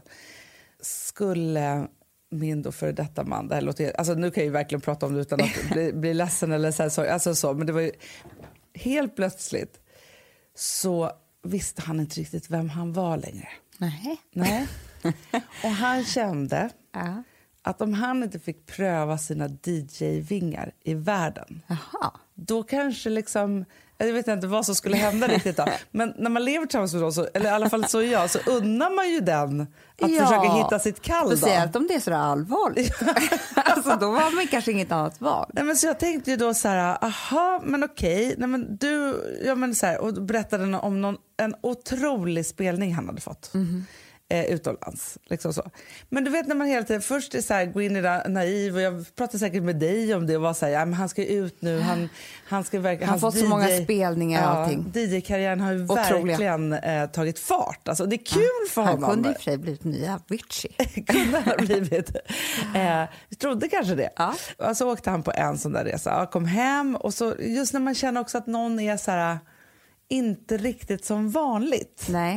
skulle min då före detta man, det här låter, alltså nu kan jag ju verkligen prata om det utan att bli, bli ledsen eller så, här, så, alltså så, men det var ju helt plötsligt så visste han inte riktigt vem han var längre. Nej. Nej. Och han kände ja. att om han inte fick pröva sina D J-vingar i världen, Aha. då kanske liksom, jag vet inte vad som skulle hända riktigt då. Men när man lever tillsammans med dem, så, eller i alla fall så är jag, så unnar man ju den att ja. försöka hitta sitt kall då. Speciellt om det är så allvarligt. Alltså då har man kanske inget annat val. Nej, men så jag tänkte ju då så här, aha, men okej. Nej, men du, ja, men så här, och berättade om någon, en otrolig spelning han hade fått. Mm. Eh, utomlands, liksom så. Men du vet när man hela tiden först är så här, gå in i det naiv, och jag pratade säkert med dig om det och var så här, ja, men han ska ut nu, han, han ska verkligen, han har fått så många spelningar och ja, allting. D J-karriären har ju Otroliga. verkligen eh, tagit fart, alltså det är kul ja, för han honom. Han kunde i och för sig blivit nya Avicii. kunde ha blivit eh, jag trodde kanske det. Ja. Och så åkte han på en sån där resa, kom hem, och så just när man känner också att någon är så här, inte riktigt som vanligt. Nej.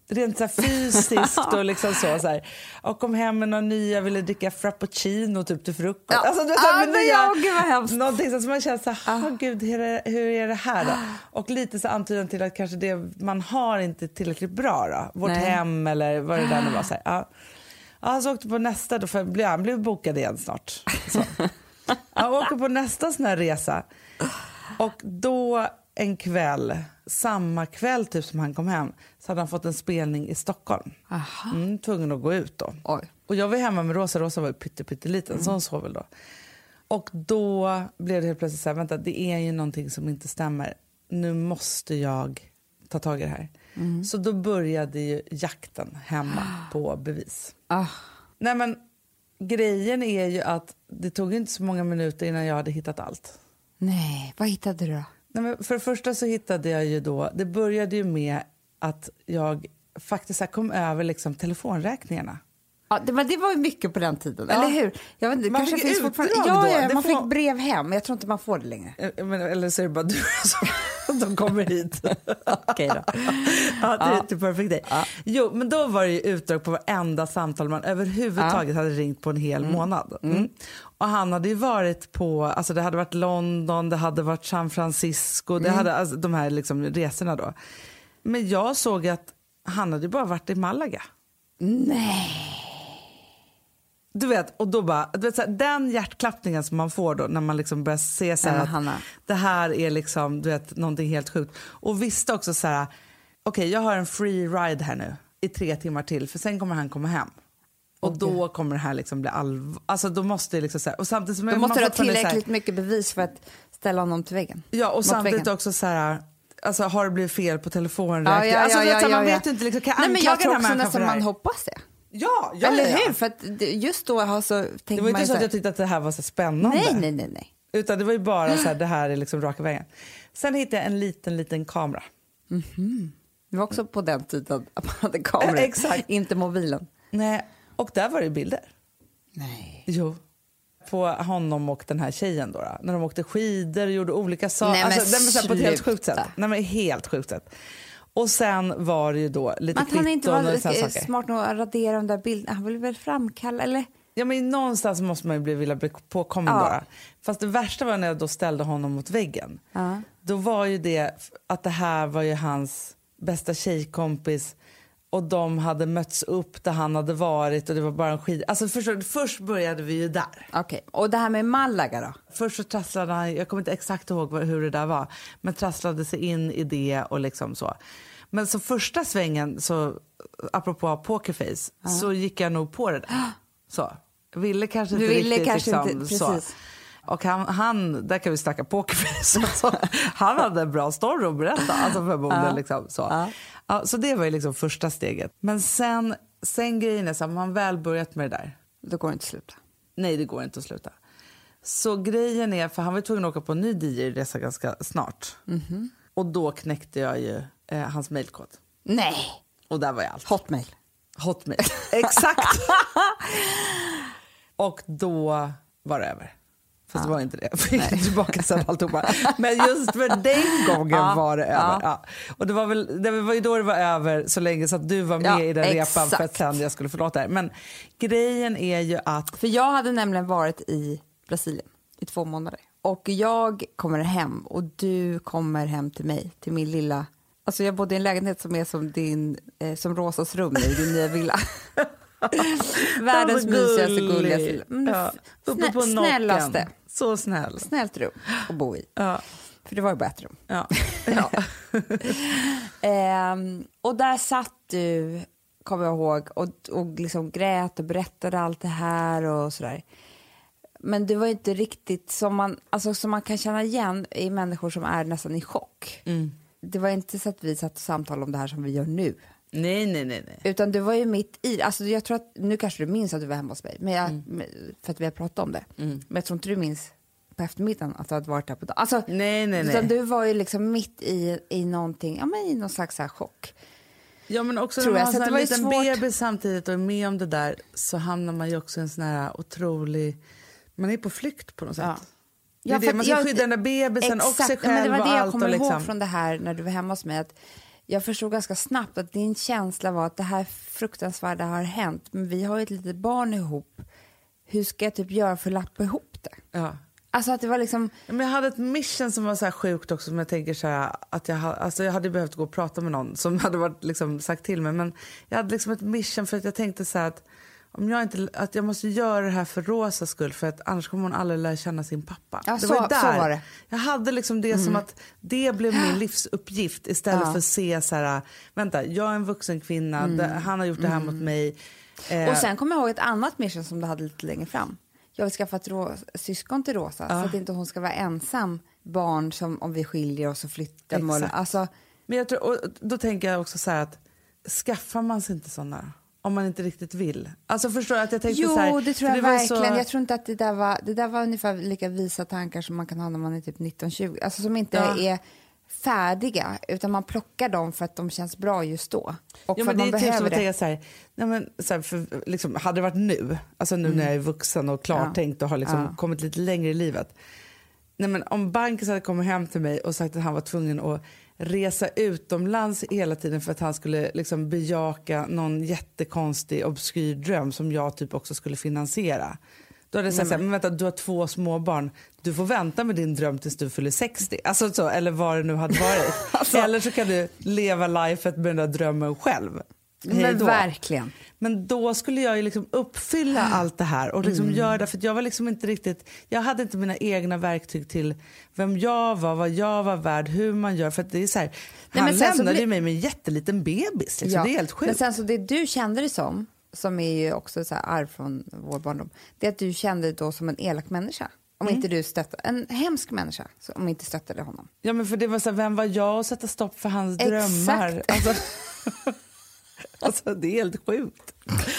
rent så här fysiskt och liksom så, så här. Och kom hem med någon nya, ville dricka frappuccino typ till frukost. Ja. Alltså, det är så här, ah, men jag, gud vad hemskt. Någonting som man känner så här, ah. gud, hur är, det, hur är det här då? Och lite så antydan till att kanske det man har inte tillräckligt bra då. Vårt Nej. hem eller vad det där nu var. Så här, ja. Ja, så åkte på nästa, då för han blev bokad igen snart. Så. Jag åker på nästa sån här resa. Och då en kväll, samma kväll typ som han kom hem, så hade han fått en spelning i Stockholm. Mm, tvungen att gå ut då. Oj. Och jag var hemma med Rosa, Rosa var pytte, pytte liten, mm. så hon sov väl då. Och då blev det helt plötsligt så här, vänta, det är ju någonting som inte stämmer. Nu måste jag ta tag i det här. Mm. Så då började ju jakten hemma på bevis. Ah. Nej men, grejen är ju att det tog inte så många minuter innan jag hade hittat allt. Nej, vad hittade du då? Nej, men för det första så hittade jag ju då, det började ju med att jag faktiskt här kom över liksom telefonräkningarna. Ja, det, men det var ju mycket på den tiden, ja. eller hur? Jag vet inte, man kanske fick finns utdrag ja, ja, då. man får... fick brev hem, men jag tror inte man får det längre. Men, eller så är det bara du som de kommer hit. Okej då. Ja, det är ja. Typ perfekt dig. Ja. Jo, men då var det ju utdrag på varenda samtal man överhuvudtaget ja. hade ringt på en hel mm. månad. Mm. Mm. Och han hade ju varit på, alltså det hade varit London, det hade varit San Francisco, det mm. hade alltså, de här liksom resorna då. Men jag såg att han hade bara varit i Malaga. Nej. Du vet, och då bara, du vet, så här, den hjärtklappningen som man får då när man liksom börjar se så här, att Hanna. Det här är liksom, du vet, någonting helt sjukt. Och visste också så här, okej, okay, jag har en free ride här nu i tre timmar till, för sen kommer han komma hem. Och okay. då kommer det här liksom bli allvar. Alltså då måste det liksom så här, och samtidigt som då måste du ha tillräckligt här, mycket bevis för att ställa honom till väggen. Ja, och Mot samtidigt väggen. också så här, alltså har det blivit fel på telefonräkningen? Ja, ja, alltså, ja, vet, ja, man ja. vet ju inte liksom, kan jag Nej, men jag tror också nästan man hoppas det. Ja, ja, eller ja, ja. hur? För att just då alltså, det var inte så att jag tyckte att det här var så spännande. Nej, nej, nej, nej. Utan det var ju bara så här, det här är liksom raka vägen. Sen hittade jag en liten, liten kamera. Mm-hmm. Det var också på den tiden att man hade kameror, äh, exakt. Inte mobilen. Nej, och där var det bilder. Nej. Jo. På honom och den här tjejen då, då. När de åkte skidor och gjorde olika saker. Nej, men alltså, sluta. på ett helt sjukt sätt. Nej, men helt sjukt sätt. Och sen var det ju då lite men han inte var och saker. Smart nog att radera de där bilderna. Han ville väl framkalla, eller? Ja, men någonstans måste man ju bli, vilja bli påkommen ja. Då. Fast det värsta var när jag då ställde honom mot väggen. Ja. Då var ju det att det här var ju hans bästa tjejkompis. Och de hade mötts upp där han hade varit och det var bara en skid. Alltså först, först började vi ju där. Okej, okay. Och det här med Malaga då? Först så trasslade han, jag kommer inte exakt ihåg hur det där var, men trasslade sig in i det och liksom så. Men så första svängen, så apropå pokerface, uh-huh. så gick jag nog på det där. Så, ville kanske inte du ville riktigt kanske liksom, inte, precis. Så. Och han, han, där kan vi snacka pokerface. Alltså, han hade en bra story att berätta, alltså förmodligen uh-huh. liksom så. Uh-huh. Ja, så det var ju liksom första steget. Men sen, sen grejen är så att man väl börjat med det där. Då går det inte att sluta. Nej, det går inte att sluta. Så grejen är, för han var tvungen att åka på en ny D J-resa ganska snart. Mm-hmm. Och då knäckte jag ju eh, hans mejlkod. Nej! Och där var jag allt. Hotmail. Hotmail, exakt. Och då var det över. Fast ja. Det var inte det. Jag fick tillbaka sen alltihopa. Men just för den gången ja. Var det över. Ja. Ja. Och det var, väl, det var ju då det var över så länge så att du var med ja, i den exakt. Repan för att sen jag skulle förlåta dig. Men grejen är ju att... För jag hade nämligen varit i Brasilien i två månader. Och jag kommer hem och du kommer hem till mig, till min lilla... Alltså jag bodde i en lägenhet som är som din, eh, som Rosas rum i din nya villa. Världens mysigaste, gulligaste. Mm, ja. Uppe på snällaste. Så snäll. Snällt rum att bo i. Ja. För det var ju bara ett rum. Ja. Ja. ehm, och där satt du, kommer jag ihåg, och, och liksom grät och berättade allt det här och sådär. Men det var inte riktigt som man, alltså, som man kan känna igen i människor som är nästan i chock. Mm. Det var inte så att vi satt och samtalade om det här som vi gör nu. Nej, nej, nej, nej. Utan du var ju mitt i, alltså jag tror att, nu kanske du minns att du var hemma hos mig, men jag, mm. för att vi har pratat om det. Mm. Men jag tror inte du minns på eftermiddagen att du hade varit där på dagen. Alltså, nej, nej, nej. Utan du var ju liksom mitt i, i någonting, ja men i någon slags så här chock. Ja, men också tror när man har en liten svårt... bebis samtidigt och är med om det där, så hamnar man ju också i en sån här otrolig, man är på flykt på något sätt. Ja. Det är ja, det, man ska jag, skydda den där bebisen exakt, och sig själv. Men det var det och jag allt kommer och liksom. ihåg från det här när du var hemma hos mig, att jag förstod ganska snabbt att din känsla var att det här fruktansvärda har hänt, men vi har ju ett litet barn ihop. Hur ska jag typ göra för att lappa ihop det? Ja. Alltså att det var liksom... Men jag hade ett mission som var så här sjukt också, som jag tänker så här, att jag, alltså jag hade behövt gå och prata med någon som hade varit liksom sagt till mig, men jag hade liksom ett mission för att jag tänkte så här att om jag inte, att jag måste göra det här för Rosas skull, för att annars kommer hon aldrig lära känna sin pappa. Ja, det så, var där. så var det. Jag hade liksom det mm. som att det blev min livsuppgift istället ja. för att se så här, vänta, jag är en vuxen kvinna, mm. det, han har gjort det här mm. mot mig. Eh, och sen kommer jag ihåg ett annat mission som du hade lite längre fram. Jag vill skaffa ett ro- syskon till Rosa ja. så att inte hon ska vara ensam barn som om vi skiljer oss och flyttar. Mål. Alltså, men jag tror, och då tänker jag också så här att skaffar man sig inte sådana om man inte riktigt vill. Alltså förstår jag att jag tänkte jo, så här. Jo, det tror jag det verkligen. Så... Jag tror inte att det där var, det där var ungefär lika visa tankar som man kan ha när man är typ nitton tjugo. Alltså som inte ja. är färdiga, utan man plockar dem för att de känns bra just då. Och ja, för men att man det är behöver typ det. Så här, nej men, så här, för, liksom, hade det varit nu, alltså nu mm. när jag är vuxen och klartänkt och har liksom ja. kommit lite längre i livet. Nej, men om Bankis hade kommit hem till mig och sagt att han var tvungen att resa utomlands hela tiden för att han skulle liksom bejaka någon jättekonstig obskyr dröm som jag typ också skulle finansiera. Då hade jag sagt, men vänta, du har två små barn. Du får vänta med din dröm tills du fyller sextio. Alltså så, eller vad det nu hade varit. alltså. Eller så kan du leva lifet med den där drömmen själv. Men verkligen. Men då skulle jag ju liksom uppfylla allt det här och liksom mm. göra det, för jag var liksom inte riktigt, jag hade inte mina egna verktyg till vem jag var, vad jag var värd, hur man gör, för att det är så här, nej, han lämnade bli... ju mig med en jätteliten bebis liksom. Ja. Det är helt sjukt. Men sen så det du kände dig som, som är ju också så här arv från vår barndom, det är att du kände dig då som en elak människa. Om mm. inte du stöttade, en hemsk människa, så om inte stöttade honom. Ja, men för det var så här, vem var jag att sätta stopp för hans Exakt. drömmar? Alltså... Alltså det är helt sjukt.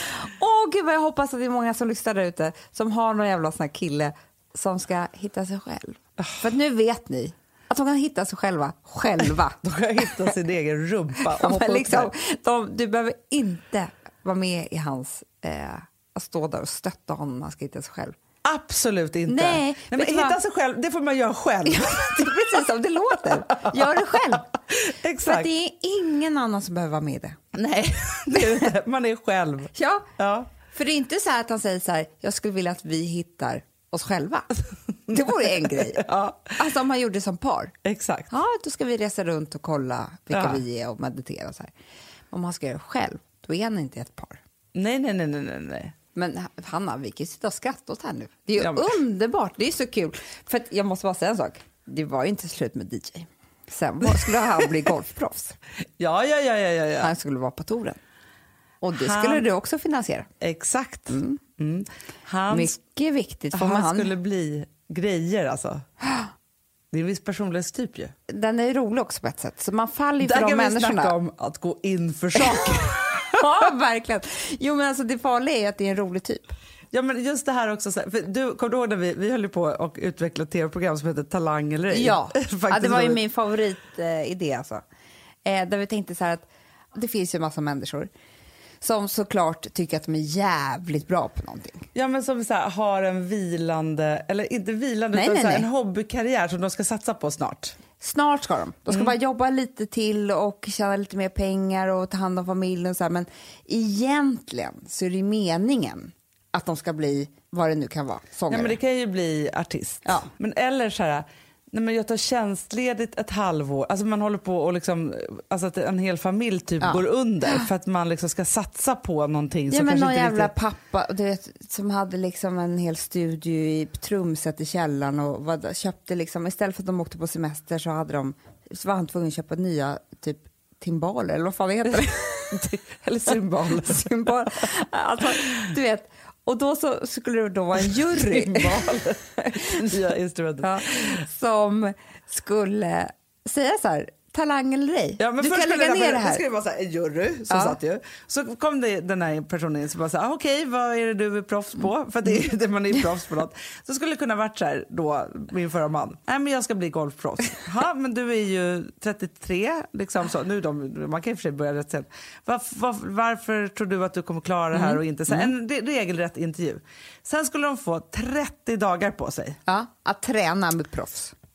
Åh gud vad jag hoppas att det är många som lyssnar där ute som har någon jävla sån här kille som ska hitta sig själv. Oh. För att nu vet ni att de kan hitta sig själva själva. De kan hitta sin egen rumpa och hoppa liksom, de, du behöver inte vara med i hans eh, att stå där och stötta honom när han ska hitta sig själv. Absolut inte. Nej, Nej, men hitta vad? sig själv, det får man göra själv. Det är precis som det låter. Gör det själv. Exakt. För att det är ingen annan som behöver vara med det. Nej, det är inte. Man är själv. Ja. ja, för det är inte så här att han säger så här, jag skulle vilja att vi hittar oss själva. Det vore en grej. Ja. Alltså om man gjorde det som par. Exakt. Ja, då ska vi resa runt och kolla vilka ja. vi är och meditera så här. Om man ska göra det själv, då är han inte ett par. Nej, nej, nej, nej, nej. Men Hanna, vi kan sitta och skratta åt här nu. Det är ju ja, men... underbart, det är så kul. För att jag måste bara säga en sak. Det var ju inte slut med D J. Sen var, skulle han bli golfproffs. ja, ja, ja, ja, ja. Han skulle vara på touren. Och det han... skulle du också finansiera. Exakt. Mm. Mm. Han... Mycket viktigt. Han, han skulle bli grejer alltså. Det är en viss personlighetstyp ju. Den är rolig också på ett sätt. Så man faller ju för de människorna. Där kan vi snacka om att gå in för saker. Ja, verkligen. Jo, men alltså det farliga är att det är en rolig typ. Ja, men just det här också. För du, kom du ihåg när vi, vi höll på och utvecklade ett tv-program som heter Talang eller ej? Ja, ja det var ju min favoritidé eh, alltså. Eh, där vi tänkte så här att det finns ju en massa människor som såklart tycker att de är jävligt bra på någonting. Ja, men som så här, har en vilande, eller inte vilande, nej, utan nej, så här, nej. en hobbykarriär som de ska satsa på snart. Snart ska de. De ska mm. bara jobba lite till och tjäna lite mer pengar och ta hand om familjen och så här. Men egentligen så är det meningen att de ska bli vad det nu kan vara, sångare. Ja, men det kan ju bli artist. Ja. Men eller så här, nej, men jag tar tjänstledigt ett halvår. Alltså man håller på och liksom, alltså att en hel familj typ ja. går under för att man liksom ska satsa på någonting. Ja, så men kanske någon inte jävla riktigt... pappa du vet, som hade liksom en hel studio i trumset i källaren och vad, köpte liksom, istället för att de åkte på semester så hade de, så var han tvungen att köpa nya typ timbaler eller vad fan det heter. eller cymbal. cymbal. Alltså, du vet. Och då så skulle det då vara en jury nya instrumentet ja, som skulle säga så här, talang eller ej. Ja, men du kan lägga ner det här. Det skulle vara så här, en jury som ja. satt ju. Så kom det den här personen in som bara så här, okej, okay, vad är det du är proffs på? För det är det man är proffs på något. Så skulle det kunna varit så här då, min förra man. Nej, men jag ska bli golfproffs. Ja, men du är ju trettiotre, liksom så. Nu de, man kan i och för sig börja rätt sen. Var, var, varför tror du att du kommer klara det här mm. och inte? Så här, en regelrätt intervju. Sen skulle de få trettio dagar på sig. Ja, att träna med proffs.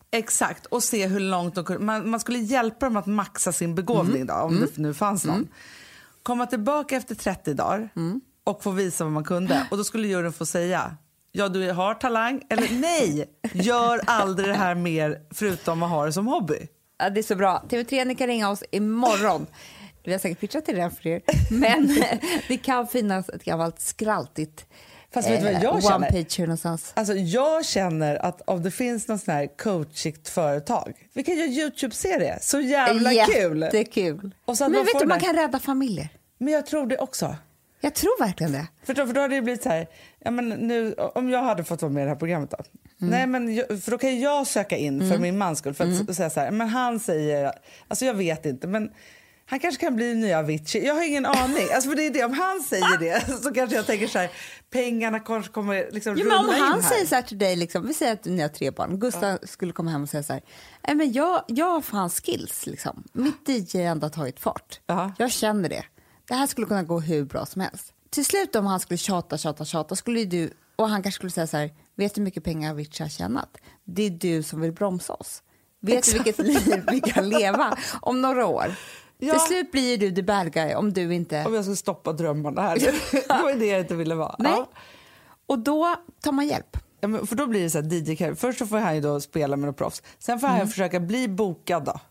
Exakt, och se hur långt de kunde. Man, man skulle hjälpa dem att maxa sin begåvning mm. då, om mm. det nu fanns någon. Mm. Komma tillbaka efter trettio dagar mm. och få visa vad man kunde. Och då skulle juryn få säga, ja du har talang, eller nej, gör aldrig det här mer förutom att ha det som hobby. Ja, det är så bra. T V tre, ni kan ringa oss imorgon. Vi har säkert pitchat till det för er. Men det kan finnas ett gammalt skraltigt Fast vet du vad jag one känner? page någonstans. Alltså jag känner att om det finns någon sån här coachigt företag, vi kan göra YouTube-serie, så jävla kul. Jättekul. Och så att men man vet får du, det. man kan rädda familjer. Men jag tror det också. Jag tror verkligen det. För då, för då hade det blivit så här, ja, men nu, om jag hade fått vara med i det här programmet då. Mm. Nej, men jag, för då kan jag söka in för mm. min mans skull. För att mm. säga så här, men han säger, alltså jag vet inte, men han kanske kan bli nya Avicii. Jag har ingen aning. Alltså för det är det, om han säger det så kanske jag tänker så här, pengarna kanske kommer liksom ja, rulla men om in han här. säger så här till dig, liksom, vi säger att ni har tre barn. Gustav ja. skulle komma hem och säga så här, nej men jag, jag har fan skills liksom. Mitt D J ändå har tagit fart. Ja. Jag känner det. Det här skulle kunna gå hur bra som helst. Till slut om han skulle tjata, tjata, tjata skulle du, och han kanske skulle säga så här, vet du hur mycket pengar Avicii har tjänat? Det är du som vill bromsa oss. Vet Exakt. du vilket liv vi kan leva om några år? Ja. Till slut blir du the bad guy om du inte... Om jag ska stoppa drömmarna här. Det var det jag inte ville vara. Nej. Ja. Och då tar man hjälp. Ja, men för då blir det så här D J. Först så får han ju då spela med några proffs. Sen får mm. han försöka bli bokad då.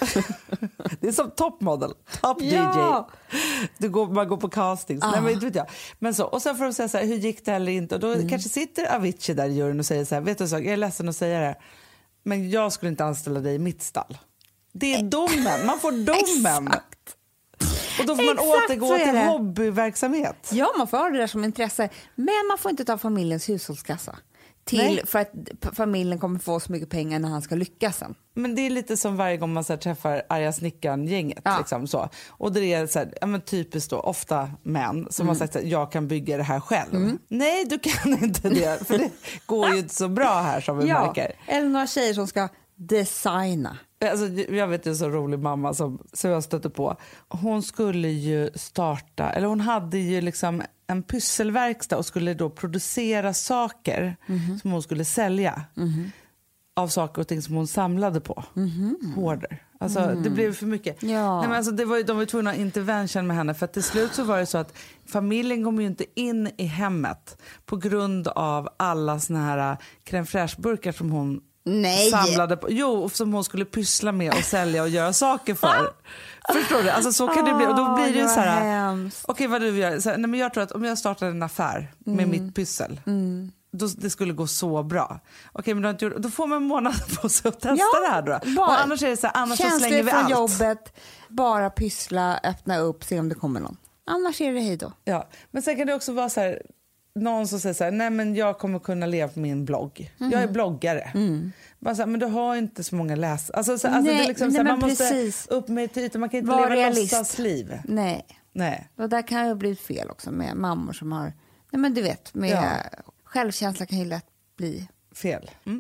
Det är som topmodel, top ja. D J. Du går, man går på castings. Ah. Nej, men, vet jag. Men så, och sen får de säga så här, hur gick det eller inte? Och då mm. kanske sitter Avicii där i juryn och säger så här, vet du så, jag är ledsen att säga det här, men jag skulle inte anställa dig i mitt stall. Det är domen, man får domen. Exakt. Och då får man Exakt, återgå till hobbyverksamhet. Ja, man får ha det där som intresse. Men man får inte ta familjens hushållskassa till Nej. för att familjen kommer få så mycket pengar när han ska lyckas sen. Men det är lite som varje gång man så här, träffar arga snickaren-gänget. Ja. Liksom, så. Och det är så här, ja, men typiskt då, ofta män som mm. har sagt att jag kan bygga det här själv. Mm. Nej, du kan inte det. För det går ju inte så bra här som vi ja. märker. Eller några tjejer som ska designa. Alltså, jag vet en så rolig mamma som, som jag stötte på. Hon skulle ju starta, eller hon hade ju liksom en pysselverkstad och skulle då producera saker mm-hmm. som hon skulle sälja. Mm-hmm. Av saker och ting som hon samlade på. Mm-hmm. Hårder. Alltså mm. det blev för mycket. Ja. Nej, men alltså, det var, de var ju tvungna att intervention med henne. För att till slut så var det så att familjen kom ju inte in i hemmet på grund av alla såna här crème fraîche-burkar som hon Nej. samlade på. Jo, som hon skulle pyssla med och sälja och göra saker för. Förstår du? Alltså så kan det bli. Och då blir det ju så här, okej okay, vad du gör. Så här, nej, men jag tror att om jag startar en affär med mm. mitt pyssel. Mm. Då, det skulle gå så bra. Okej, men då, inte, då får man en månad på sig att testa ja, det här då. Bara, och annars är det så här, annars så slänger vi allt. Jobbet, bara pyssla, öppna upp, se om det kommer någon. Annars är det hej då. Ja, men sen kan det också vara så här, någon som säger så här, nej men jag kommer kunna leva på min blogg. Mm. Jag är bloggare. Mm. Bara så här, men du har inte så många läs. Alltså, så, alltså, nej, det är liksom, nej, så här, man måste precis. upp med till ytan. Man kan inte Var leva realist. låtsasliv. Nej. Nej. Och där kan ju bli fel också med mammor som har, nej men du vet, med ja. självkänsla kan ju lätt bli fel. Mm.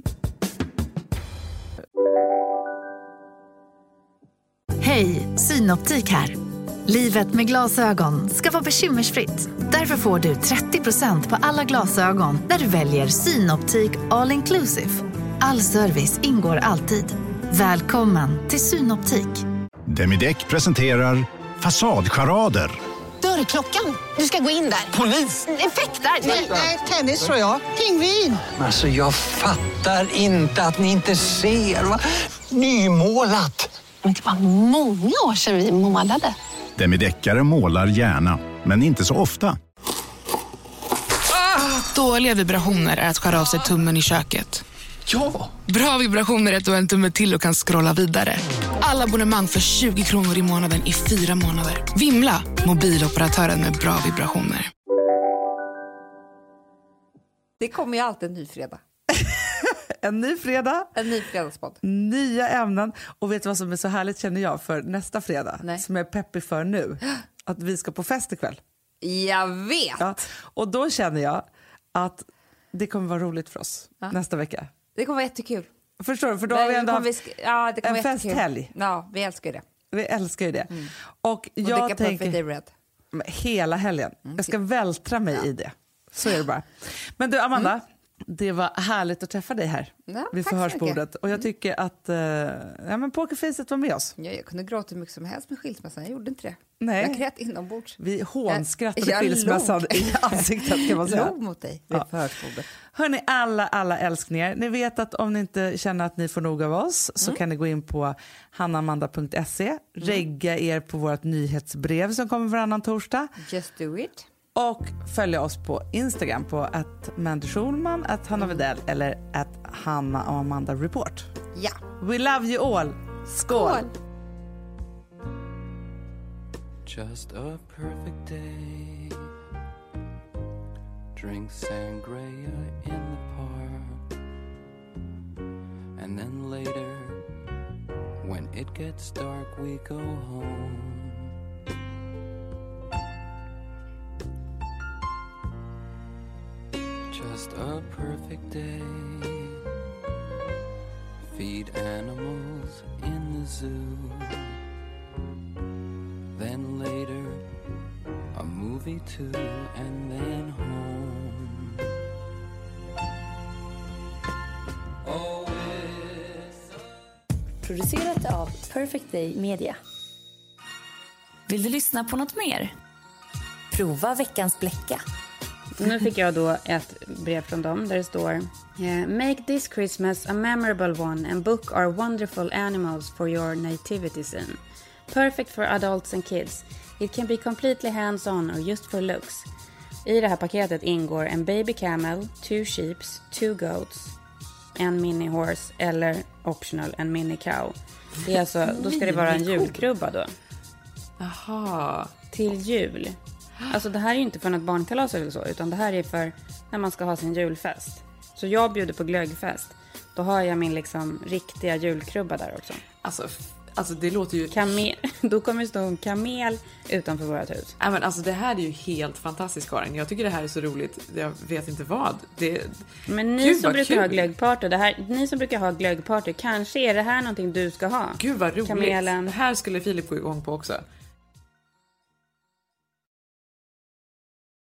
Hej, Synoptik här. Livet med glasögon ska vara bekymmersfritt. Därför får du trettio procent på alla glasögon när du väljer Synoptik All Inclusive. All service ingår alltid. Välkommen till Synoptik. Demideck presenterar Fasadcharader. Dörrklockan, du ska gå in där. Polis? Effektar? Nej, tennis tror jag. Pingvin. Alltså jag fattar inte att ni inte ser. Va? Nymålat. Men det var många år sedan vi målade. Demideckare målar gärna, men inte så ofta. Ah, dåliga vibrationer är att skära av sig tummen i köket. Ja! Bra vibrationer är att du har en tumme till och kan scrolla vidare. Alla abonnemang för tjugo kronor i månaden i fyra månader. Vimla, mobiloperatören med bra vibrationer. Det kommer ju alltid en ny fredag. En ny fredag. En ny fredagspodd. Nya ämnen. Och vet du vad som är så härligt känner jag för nästa fredag? Nej. Som jag är peppig för nu. Att vi ska på fest ikväll. Jag vet. Ja. Och då känner jag att det kommer vara roligt för oss ja. nästa vecka. Det kommer vara jättekul. Förstår du? För då har vi ändå haft vi ja, det en festhelg. Ja, vi älskar det. Vi älskar ju det. Mm. Och, och jag tänker hela helgen. Mm. Jag ska vältra mig ja. i det. Så är det bara. Men du Amanda, mm. Det var härligt att träffa dig här Ja, vid tack så förhörsbordet. mycket. Och jag tycker att uh, ja, men pokerfacet var med oss. Ja, jag kunde gråta hur mycket som helst med skilsmässan. Jag gjorde inte det. Nej. Jag grät inombords. Vi hånskrattade jag, jag skilsmässan log. i ansiktet kan man säga. Jag log mot dig vid Ja. förhörsbordet. Hörni, alla, alla älskningar. Ni vet att om ni inte känner att ni får nog av oss så Mm. kan ni gå in på hannamanda punkt se, regga er på vårt nyhetsbrev som kommer varannan torsdag. Just do it. Och följa oss på Instagram på att Mandy Schulman, att Hanna Widell eller att Hanna och Amanda Report. Ja. We love you all. Skål! Skål. Just a perfect day. Drink sangria in the park. And then later, when it gets dark, we go home. Just a perfect day. Feed animals in the zoo. Then later, a movie too, and then home. Oh, Producerat av Perfect Day Media. Vill du lyssna på något mer? Prova veckans bläcka. Nu fick jag då ett brev från dem där det står eh, Make this Christmas a memorable one and book our wonderful animals for your nativity scene. Perfect for adults and kids. It can be completely hands-on or just for looks. I det här paketet ingår en baby camel, two sheeps, two goats, en mini horse eller optional en mini cow. Det är alltså, då ska det vara en julkrubba då. Jaha. Till jul. Alltså det här är ju inte för något barnkalas eller så, utan det här är för när man ska ha sin julfest. Så jag bjuder på glöggfest. Då har jag min liksom riktiga julkrubba där också. Alltså, alltså det låter ju... Kamel, då kommer det stå en kamel utanför vårt hus. Ja, men alltså det här är ju helt fantastiskt, Karin. Jag tycker det här är så roligt. Jag vet inte vad. Det... Men ni Gud, som brukar kul. ha glöggparty, det här, ni som brukar ha glöggparty, kanske är det här någonting du ska ha. Gud vad roligt. Kamelen. Det här skulle Filip gå igång på också.